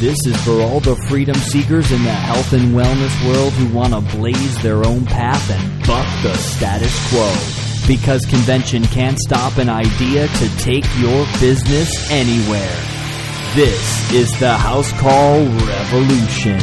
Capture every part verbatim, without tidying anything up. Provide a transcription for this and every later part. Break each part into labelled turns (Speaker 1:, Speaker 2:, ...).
Speaker 1: This is for all the freedom seekers in the health and wellness world who want to blaze their own path and buck the status quo. Because convention can't stop an idea to take your business anywhere. This is the House Call Revolution.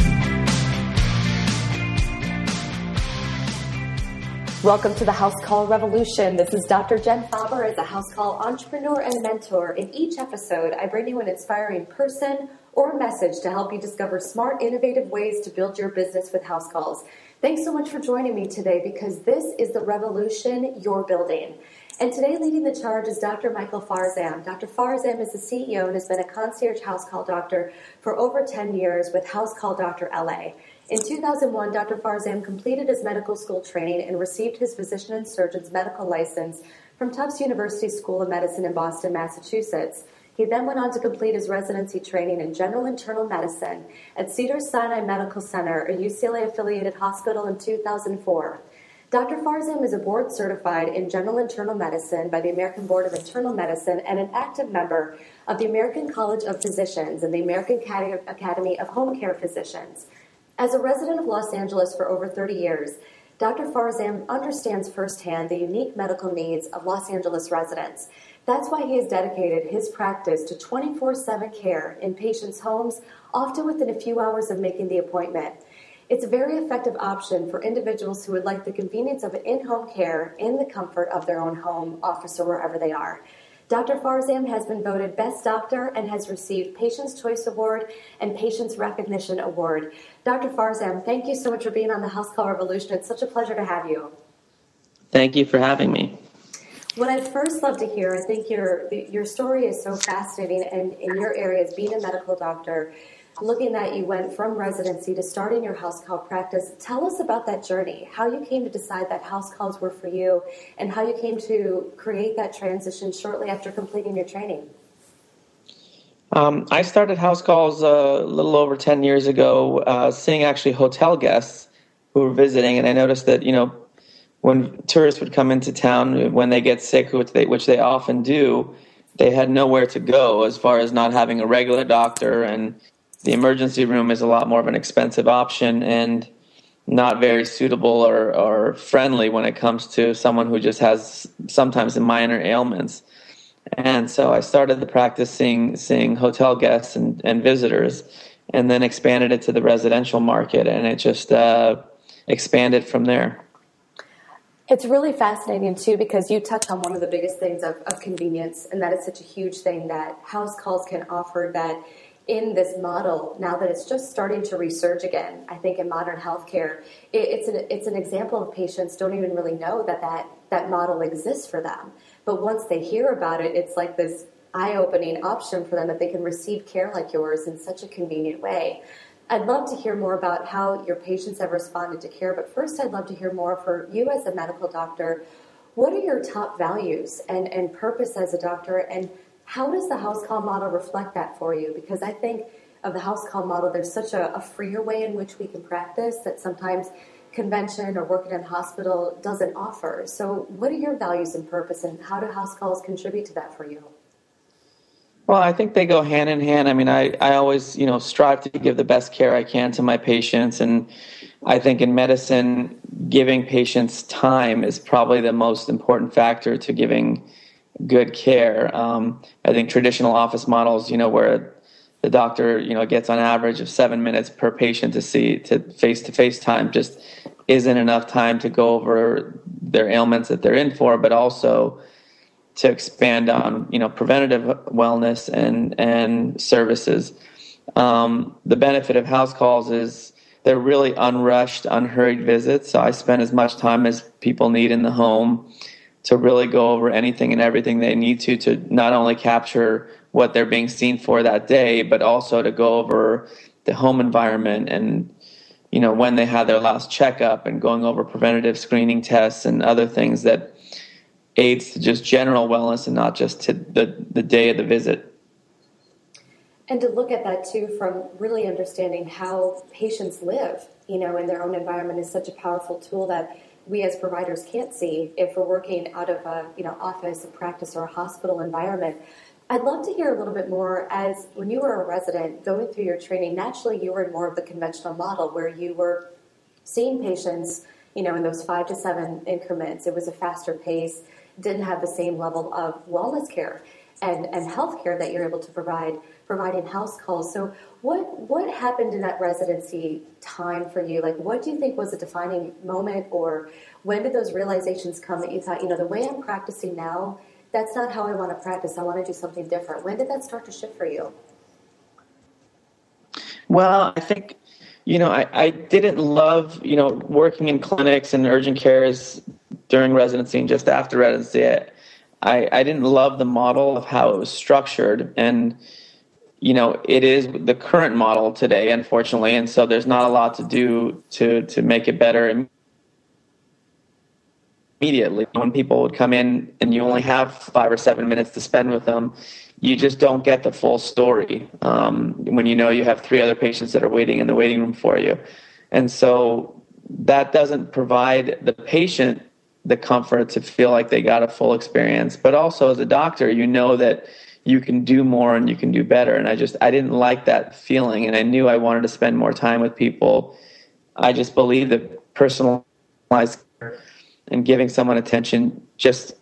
Speaker 2: Welcome to the House Call Revolution. This is Doctor Jen Faber as a House Call entrepreneur and mentor. In each episode, I bring you an inspiring person or message to help you discover smart, innovative ways to build your business with house calls. Thanks so much for joining me today because this is the revolution you're building. And today leading the charge is Doctor Michael Farzam. Doctor Farzam is the C E O and has been a concierge house call doctor for over ten years with House Call Doctor L A. In two thousand one, Doctor Farzam completed his medical school training and received his physician and surgeon's medical license from Tufts University School of Medicine in Boston, Massachusetts. He then went on to complete his residency training in general internal medicine at Cedars-Sinai Medical Center, a U C L A-affiliated hospital, in two thousand four. Doctor Farzam is a board certified in general internal medicine by the American Board of Internal Medicine and an active member of the American College of Physicians and the American Academy of Home Care Physicians. As a resident of Los Angeles for over thirty years, Doctor Farzam understands firsthand the unique medical needs of Los Angeles residents. That's why he has dedicated his practice to twenty-four seven care in patients' homes, often within a few hours of making the appointment. It's a very effective option for individuals who would like the convenience of in-home care in the comfort of their own home, office, or wherever they are. Doctor Farzam has been voted Best Doctor and has received Patient's Choice Award and Patient's Recognition Award. Doctor Farzam, thank you so much for being on the House Call Revolution. It's such a pleasure to have you.
Speaker 3: Thank you for having me.
Speaker 2: What I'd first love to hear, I think your your story is so fascinating, and in your area as being a medical doctor, looking that you went from residency to starting your house call practice. Tell us about that journey, how you came to decide that house calls were for you, and how you came to create that transition shortly after completing your training.
Speaker 3: Um, I started house calls uh, a little over ten years ago, uh, seeing actually hotel guests who were visiting, and I noticed that, you know, when tourists would come into town, when they get sick, which they, which they often do, they had nowhere to go as far as not having a regular doctor, and the emergency room is a lot more of an expensive option and not very suitable or, or friendly when it comes to someone who just has sometimes minor ailments. And so I started the practice seeing, seeing hotel guests and, and visitors, and then expanded it to the residential market, and it just uh, expanded from there.
Speaker 2: It's really fascinating, too, because you touch on one of the biggest things of, of convenience, and that is such a huge thing that house calls can offer, that in this model, now that it's just starting to resurge again, I think in modern healthcare, it, it's, an, it's an example of patients don't even really know that, that that model exists for them. But once they hear about it, it's like this eye-opening option for them that they can receive care like yours in such a convenient way. I'd love to hear more about how your patients have responded to care, but first I'd love to hear more for you as a medical doctor. What are your top values and, and purpose as a doctor, and how does the house call model reflect that for you? Because I think of the house call model, there's such a, a freer way in which we can practice that sometimes convention or working in a hospital doesn't offer. So what are your values and purpose, and how do house calls contribute to that for you?
Speaker 3: Well, I think they go hand in hand. I mean, I, I always, you know, strive to give the best care I can to my patients. And I think in medicine, giving patients time is probably the most important factor to giving good care. Um, I think traditional office models, you know, where the doctor, you know, gets on average of seven minutes per patient to see, to face-to-face time, just isn't enough time to go over their ailments that they're in for, but also to expand on, you know, preventative wellness and, and services. Um, the benefit of house calls is they're really unrushed, unhurried visits. So I spend as much time as people need in the home to really go over anything and everything they need to, to not only capture what they're being seen for that day, but also to go over the home environment and, you know, when they had their last checkup, and going over preventative screening tests and other things that aids to just general wellness and not just to the, the day of the visit.
Speaker 2: And to look at that, too, from really understanding how patients live, you know, in their own environment is such a powerful tool that we as providers can't see if we're working out of a, you know, office, a practice, or a hospital environment. I'd love to hear a little bit more as when you were a resident going through your training, naturally you were in more of the conventional model where you were seeing patients, you know, in those five to seven increments. It was a faster pace, didn't have the same level of wellness care and, and health care that you're able to provide, providing house calls. So what what happened in that residency time for you? Like, what do you think was a defining moment, or when did those realizations come that you thought, you know, the way I'm practicing now, that's not how I want to practice. I want to do something different. When did that start to shift for you?
Speaker 3: Well, I think, you know, I, I didn't love, you know, working in clinics and urgent cares during residency and just after residency. I, I didn't love the model of how it was structured. And, you know, it is the current model today, unfortunately. And so there's not a lot to do to, to make it better immediately. When people would come in and you only have five or seven minutes to spend with them, you just don't get the full story um, when you know you have three other patients that are waiting in the waiting room for you. And so that doesn't provide the patient the comfort to feel like they got a full experience. But also as a doctor, you know that you can do more and you can do better. And I just, I didn't like that feeling. And I knew I wanted to spend more time with people. I just believe that personalized care and giving someone attention just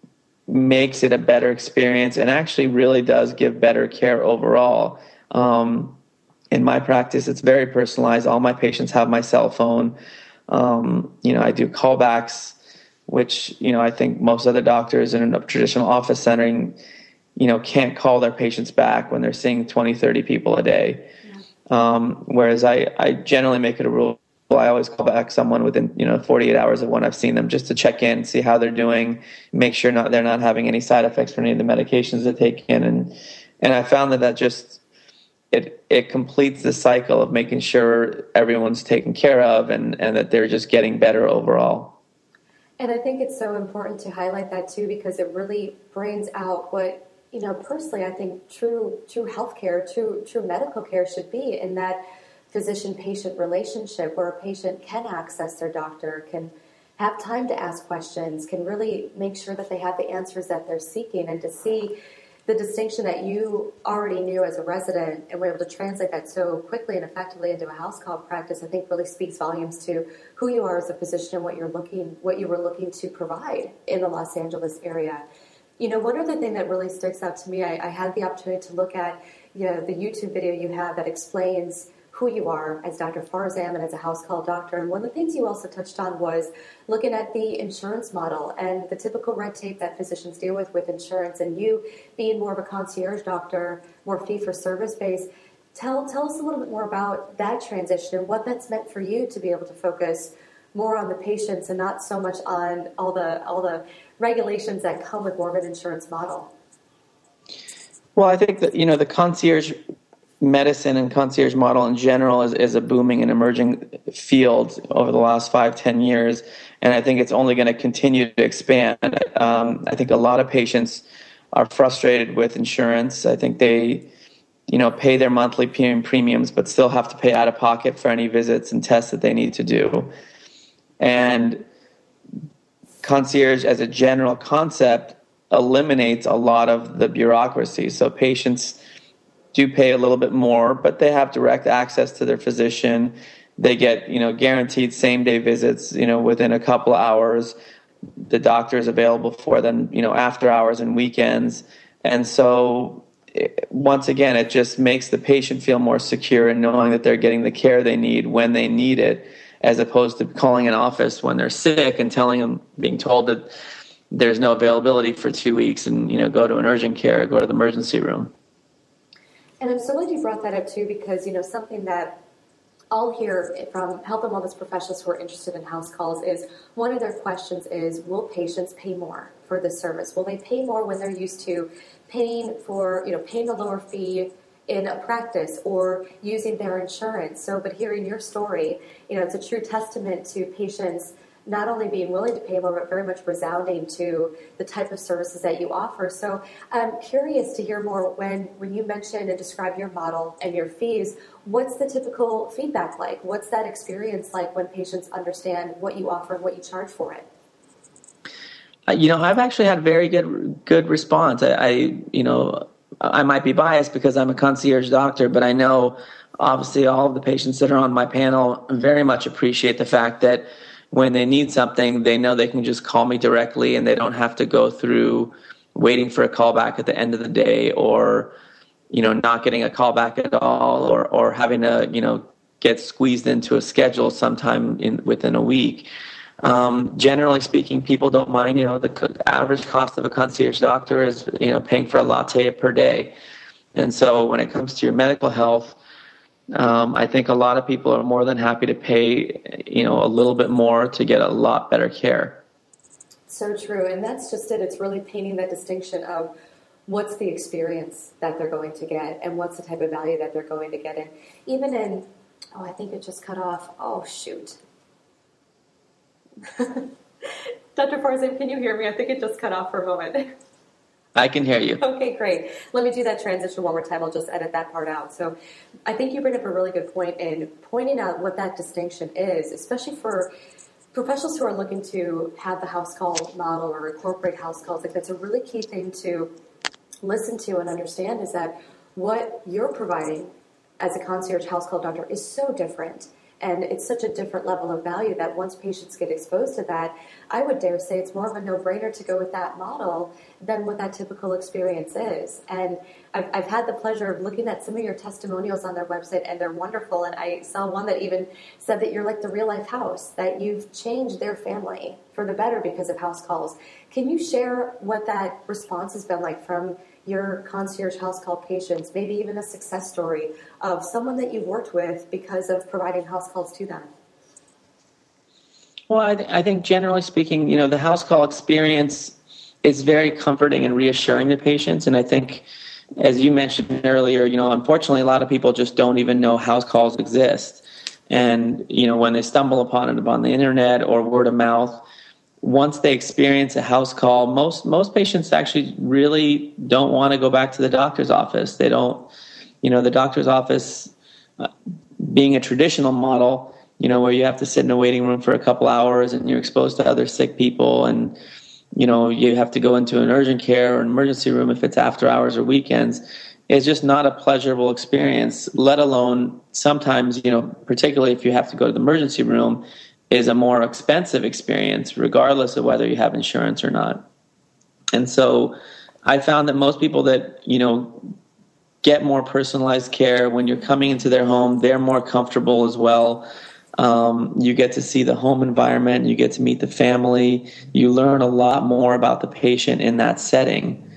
Speaker 3: makes it a better experience and actually really does give better care overall. Um, in my practice, it's very personalized. All my patients have my cell phone. Um, you know, I do callbacks, which, you know, I think most other doctors in a traditional office setting, you know, can't call their patients back when they're seeing twenty, thirty people a day. Yeah. Um, whereas I, I generally make it a rule. I always call back someone within, you know, forty-eight hours of when I've seen them, just to check in, see how they're doing, make sure not they're not having any side effects from any of the medications they take in. And, and I found that that just, it, it completes the cycle of making sure everyone's taken care of and, and that they're just getting better overall.
Speaker 2: And I think it's so important to highlight that too, because it really brings out what, you know, personally, I think true, true healthcare, true, true medical care should be, in that physician-patient relationship where a patient can access their doctor, can have time to ask questions, can really make sure that they have the answers that they're seeking, and to see the distinction that you already knew as a resident and were able to translate that so quickly and effectively into a house call practice, I think really speaks volumes to who you are as a physician and what you're looking, what you were looking to provide in the Los Angeles area. You know, one other thing that really sticks out to me, I, I had the opportunity to look at, you know, the YouTube video you have that explains who you are as Doctor Farzam and as a house call doctor. And one of the things you also touched on was looking at the insurance model and the typical red tape that physicians deal with with insurance, and you being more of a concierge doctor, more fee-for-service based. Tell, tell us a little bit more about that transition and what that's meant for you to be able to focus more on the patients and not so much on all the all the regulations that come with more of an insurance model.
Speaker 3: Well, I think that, you know, the concierge medicine and concierge model in general is, is a booming and emerging field over the last five, ten years. And I think it's only going to continue to expand. Um, I think a lot of patients are frustrated with insurance. I think they, you know, pay their monthly premiums, but still have to pay out of pocket for any visits and tests that they need to do. And concierge as a general concept eliminates a lot of the bureaucracy. So patients do pay a little bit more, but they have direct access to their physician. They get, you know, guaranteed same day visits, you know, within a couple of hours. The doctor is available for them, you know, after hours and weekends. And so it, once again, it just makes the patient feel more secure in knowing that they're getting the care they need when they need it, as opposed to calling an office when they're sick and telling them, being told that there's no availability for two weeks and, you know, go to an urgent care, go to the emergency room.
Speaker 2: And I'm so glad you brought that up too, because, you know, something that I'll hear from health and wellness professionals who are interested in house calls is one of their questions is, will patients pay more for this service? Will they pay more when they're used to paying for, you know, paying a lower fee in a practice or using their insurance? So, but hearing your story, you know, it's a true testament to patients not only being willing to pay more, but very much resounding to the type of services that you offer. So I'm curious to hear more when, when you mention and describe your model and your fees, what's the typical feedback like? What's that experience like when patients understand what you offer and what you charge for it?
Speaker 3: Uh, you know, I've actually had very good good response. I, I, you know, I might be biased because I'm a concierge doctor, but I know obviously all of the patients that are on my panel very much appreciate the fact that when they need something, they know they can just call me directly and they don't have to go through waiting for a call back at the end of the day, or, you know, not getting a call back at all, or, or having to, you know, get squeezed into a schedule sometime in within a week. Um, generally speaking, people don't mind. You know, the average cost of a concierge doctor is, you know, paying for a latte per day. And so when it comes to your medical health, um, I think a lot of people are more than happy to pay, you know, a little bit more to get a lot better care.
Speaker 2: So true. And that's just it. It's really painting that distinction of what's the experience that they're going to get and what's the type of value that they're going to get in. Even in, oh, I think it just cut off. Oh, shoot. Doctor Farzan, can you hear me? I think it just cut off for a moment.
Speaker 3: I can hear you.
Speaker 2: Okay, great. Let me do that transition one more time. I'll just edit that part out. So I think you bring up a really good point in pointing out what that distinction is, especially for professionals who are looking to have the house call model or incorporate house calls. Like, that's a really key thing to listen to and understand, is that what you're providing as a concierge house call doctor is so different. And it's such a different level of value that once patients get exposed to that, I would dare say it's more of a no-brainer to go with that model than what that typical experience is. And I've, I've had the pleasure of looking at some of your testimonials on their website, and they're wonderful. And I saw one that even said that you're like the real-life house, that you've changed their family for the better because of house calls. Can you share what that response has been like from your concierge house call patients, maybe even a success story of someone that you've worked with because of providing house calls to them?
Speaker 3: Well, I, th- I think generally speaking, you know, the house call experience is very comforting and reassuring to patients. And I think, as you mentioned earlier, you know, unfortunately, a lot of people just don't even know house calls exist. And, you know, when they stumble upon it on the internet or word of mouth, once they experience a house call, most most patients actually really don't want to go back to the doctor's office. They don't, you know, the doctor's office uh, being a traditional model, you know, where you have to sit in a waiting room for a couple hours and you're exposed to other sick people, and, you know, you have to go into an urgent care or an emergency room if it's after hours or weekends. It's just not a pleasurable experience, let alone sometimes, you know, particularly if you have to go to the emergency room, is a more expensive experience, regardless of whether you have insurance or not. And so I found that most people that, you know, get more personalized care when you're coming into their home, they're more comfortable as well. Um, you get to see the home environment, you get to meet the family, you learn a lot more about the patient in that setting.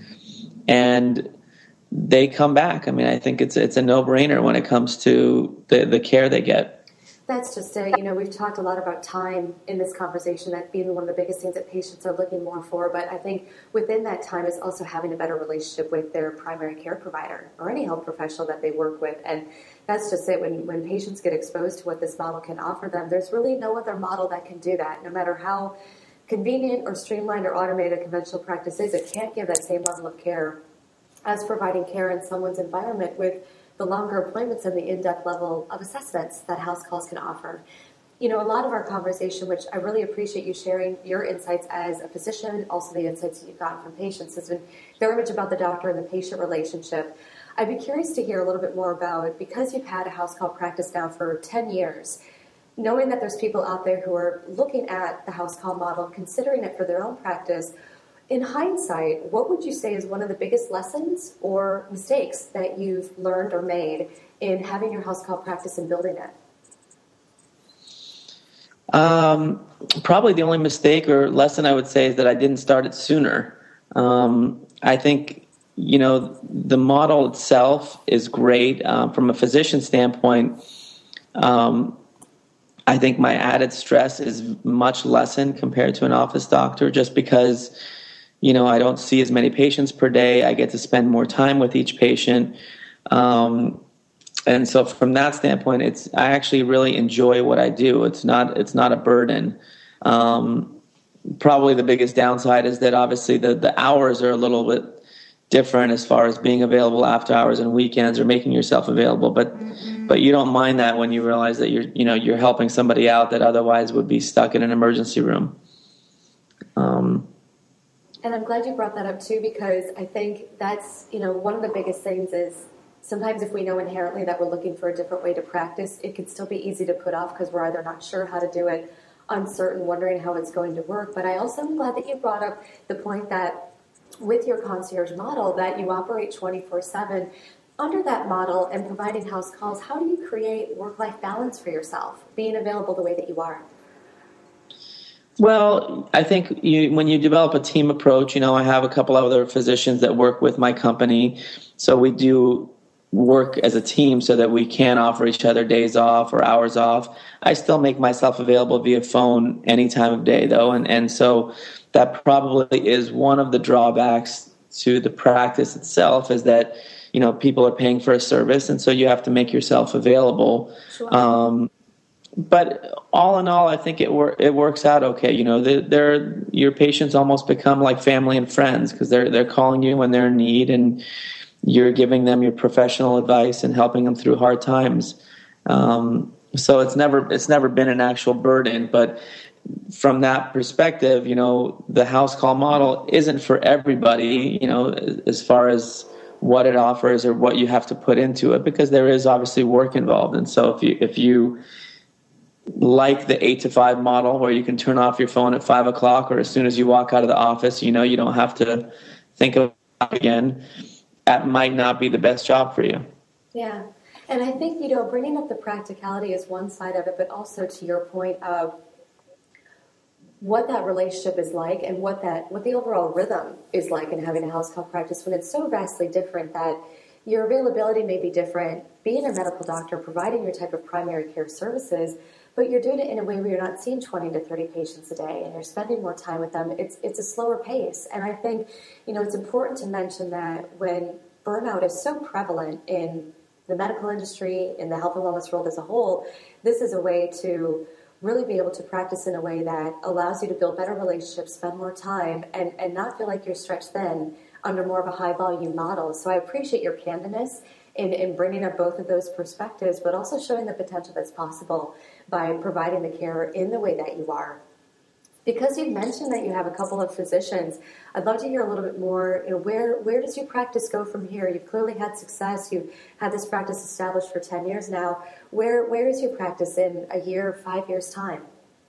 Speaker 3: And they come back. I mean, I think it's it's a no-brainer when it comes to the, the care they get.
Speaker 2: That's just it. You know, we've talked a lot about time in this conversation, that being one of the biggest things that patients are looking more for. But I think within that time is also having a better relationship with their primary care provider or any health professional that they work with. And that's just it. When, when patients get exposed to what this model can offer them, there's really no other model that can do that. No matter how convenient or streamlined or automated a conventional practice is, it can't give that same level of care as providing care in someone's environment with the longer appointments and the in-depth level of assessments that house calls can offer. You know, a lot of our conversation, which I really appreciate you sharing your insights as a physician, also the insights that you've gotten from patients, has been very much about the doctor and the patient relationship. I'd be curious to hear a little bit more about, because you've had a house call practice now for ten years, knowing that there's people out there who are looking at the house call model, considering it for their own practice. In hindsight, what would you say is one of the biggest lessons or mistakes that you've learned or made in having your house call practice and building it?
Speaker 3: Um, probably the only mistake or lesson I would say is that I didn't start it sooner. Um, I think, you know, the model itself is great. Um, from a physician standpoint, um, I think my added stress is much lessened compared to an office doctor, just because, you know, I don't see as many patients per day. I get to spend more time with each patient. Um, and so from that standpoint, it's, I actually really enjoy what I do. It's not, it's not a burden. Um, probably the biggest downside is that obviously the, the hours are a little bit different as far as being available after hours and weekends or making yourself available. But, mm-hmm. but you don't mind that when you realize that you're, you know, you're helping somebody out that otherwise would be stuck in an emergency room. Um,
Speaker 2: And I'm glad you brought that up too, because I think that's, you know, one of the biggest things is sometimes if we know inherently that we're looking for a different way to practice, it can still be easy to put off because we're either not sure how to do it, uncertain, wondering how it's going to work. But I also am glad that you brought up the point that with your concierge model that you operate twenty-four seven. Under that model and providing house calls, how do you create work-life balance for yourself, being available the way that you are?
Speaker 3: Well, I think you, when you develop a team approach, you know, I have a couple of other physicians that work with my company. So we do work as a team so that we can offer each other days off or hours off. I still make myself available via phone any time of day, though. And, and so that probably is one of the drawbacks to the practice itself, is that, you know, people are paying for a service, and so you have to make yourself available.
Speaker 2: Sure.
Speaker 3: Um, but all in all, I think it wor- it works out okay. You know, they're, they're, your patients almost become like family and friends because they're they're calling you when they're in need, and you're giving them your professional advice and helping them through hard times. Um, so it's never it's never been an actual burden, but from that perspective, you know, the house call model isn't for everybody. You know, as far as what it offers or what you have to put into it, because there is obviously work involved. And so if you if you like the eight to five model where you can turn off your phone at five o'clock or as soon as you walk out of the office, you know, you don't have to think of it again, that might not be the best job for you.
Speaker 2: Yeah. And I think, you know, bringing up the practicality is one side of it, but also to your point of what that relationship is like and what that what the overall rhythm is like in having a house call practice when it's so vastly different that your availability may be different, being a medical doctor, providing your type of primary care services, but you're doing it in a way where you're not seeing twenty to thirty patients a day and you're spending more time with them. It's it's a slower pace. And I think, you know, it's important to mention that when burnout is so prevalent in the medical industry, in the health and wellness world as a whole, this is a way to really be able to practice in a way that allows you to build better relationships, spend more time, and, and not feel like you're stretched thin under more of a high-volume model. So I appreciate your candidness in, in bringing up both of those perspectives, but also showing the potential that's possible by providing the care in the way that you are. Because you mentioned that you have a couple of physicians, I'd love to hear a little bit more, you know, where where does your practice go from here? You've clearly had success. You've had this practice established for ten years now. Where Where is your practice in a year, five years' time?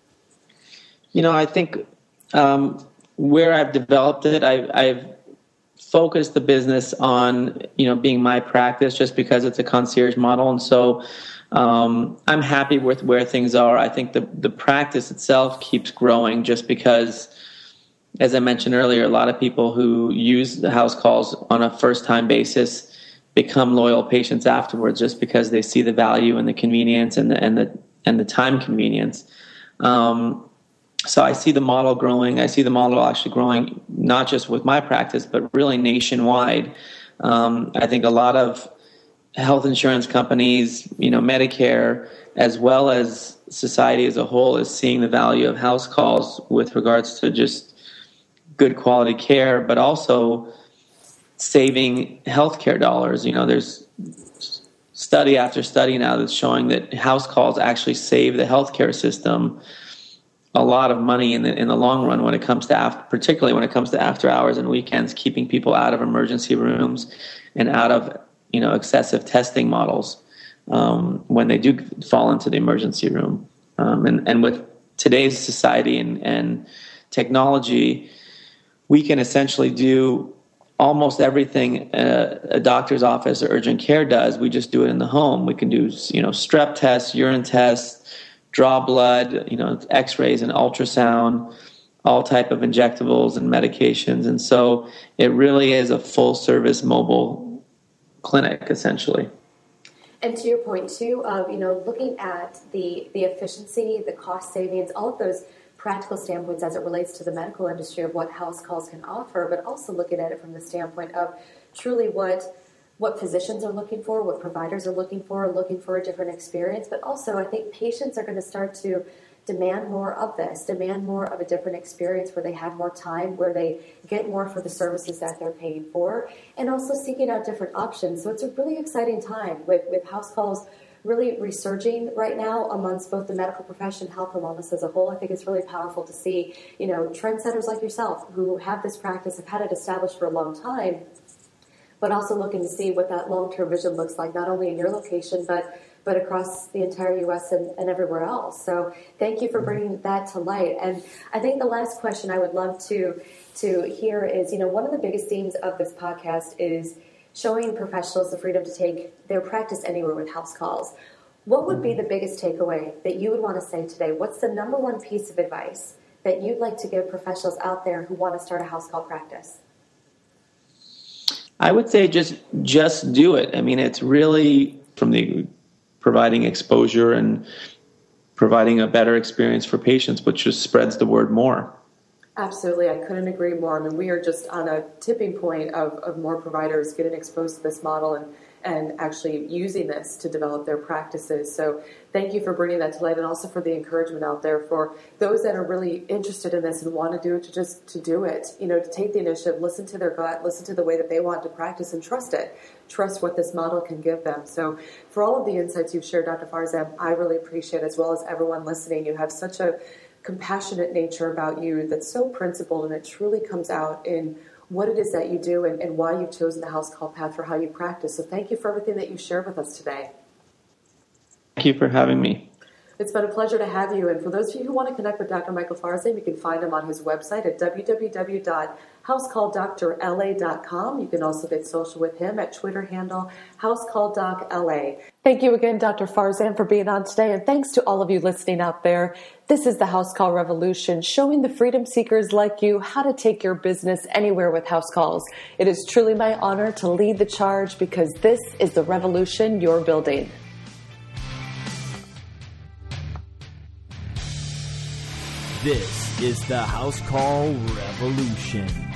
Speaker 3: You know, I think um, where I've developed it, I've, I've focused the business on, you know, being my practice just because it's a concierge model. And so Um, I'm happy with where things are. I think the, the practice itself keeps growing just because, as I mentioned earlier, a lot of people who use the house calls on a first-time basis become loyal patients afterwards just because they see the value and the convenience and the and the and the time convenience. Um, so I see the model growing. I see the model actually growing not just with my practice, but really nationwide. Um, I think a lot of health insurance companies, you know, Medicare, as well as society as a whole, is seeing the value of house calls with regards to just good quality care, but also saving healthcare dollars. You know, there's study after study now that's showing that house calls actually save the healthcare system a lot of money in the in the long run when it comes to after, particularly when it comes to after hours and weekends, keeping people out of emergency rooms and out of, you know, excessive testing models um, when they do fall into the emergency room. Um, and, and with today's society and, and technology, we can essentially do almost everything a, a doctor's office or urgent care does. We just do it in the home. We can do, you know, strep tests, urine tests, draw blood, you know, x-rays and ultrasound, all type of injectables and medications. And so it really is a full service mobile clinic, essentially.
Speaker 2: And to your point too of, you know, looking at the the efficiency, the cost savings, all of those practical standpoints as it relates to the medical industry of what house calls can offer, but also looking at it from the standpoint of truly what what physicians are looking for, what providers are looking for, looking for a different experience, but also I think patients are going to start to demand more of this, demand more of a different experience where they have more time, where they get more for the services that they're paying for, and also seeking out different options. So it's a really exciting time with, with house calls really resurging right now amongst both the medical profession, health and wellness as a whole. I think it's really powerful to see, you know, trendsetters like yourself who have this practice, have had it established for a long time, but also looking to see what that long-term vision looks like, not only in your location, but but across the entire U S and, and everywhere else. So thank you for bringing that to light. And I think the last question I would love to to hear is, you know, one of the biggest themes of this podcast is showing professionals the freedom to take their practice anywhere with house calls. What would be the biggest takeaway that you would want to say today? What's the number one piece of advice that you'd like to give professionals out there who want to start a house call practice?
Speaker 3: I would say just just do it. I mean, it's really from the providing exposure and providing a better experience for patients, which just spreads the word more.
Speaker 2: Absolutely. I couldn't agree more. I mean, we are just on a tipping point of, of more providers getting exposed to this model and, and actually using this to develop their practices. So thank you for bringing that to light, and also for the encouragement out there for those that are really interested in this and want to do it, to just to do it, you know, to take the initiative, listen to their gut, listen to the way that they want to practice, and trust it. Trust what this model can give them. So for all of the insights you've shared, Doctor Farzam, I really appreciate, as well as everyone listening. You have such a compassionate nature about you that's so principled, and it truly comes out in what it is that you do and, and why you've chosen the house call path for how you practice. So thank you for everything that you shared with us today.
Speaker 3: Thank you for having me.
Speaker 2: It's been a pleasure to have you. And for those of you who want to connect with Doctor Michael Farzam, you can find him on his website at w w w dot house call doctor l a dot com. You can also get social with him at Twitter handle house call doc l a. Thank you again, Doctor Farzam, for being on today. And thanks to all of you listening out there. This is the House Call Revolution, showing the freedom seekers like you how to take your business anywhere with house calls. It is truly my honor to lead the charge, because this is the revolution you're building.
Speaker 1: This is the House Call Revolution.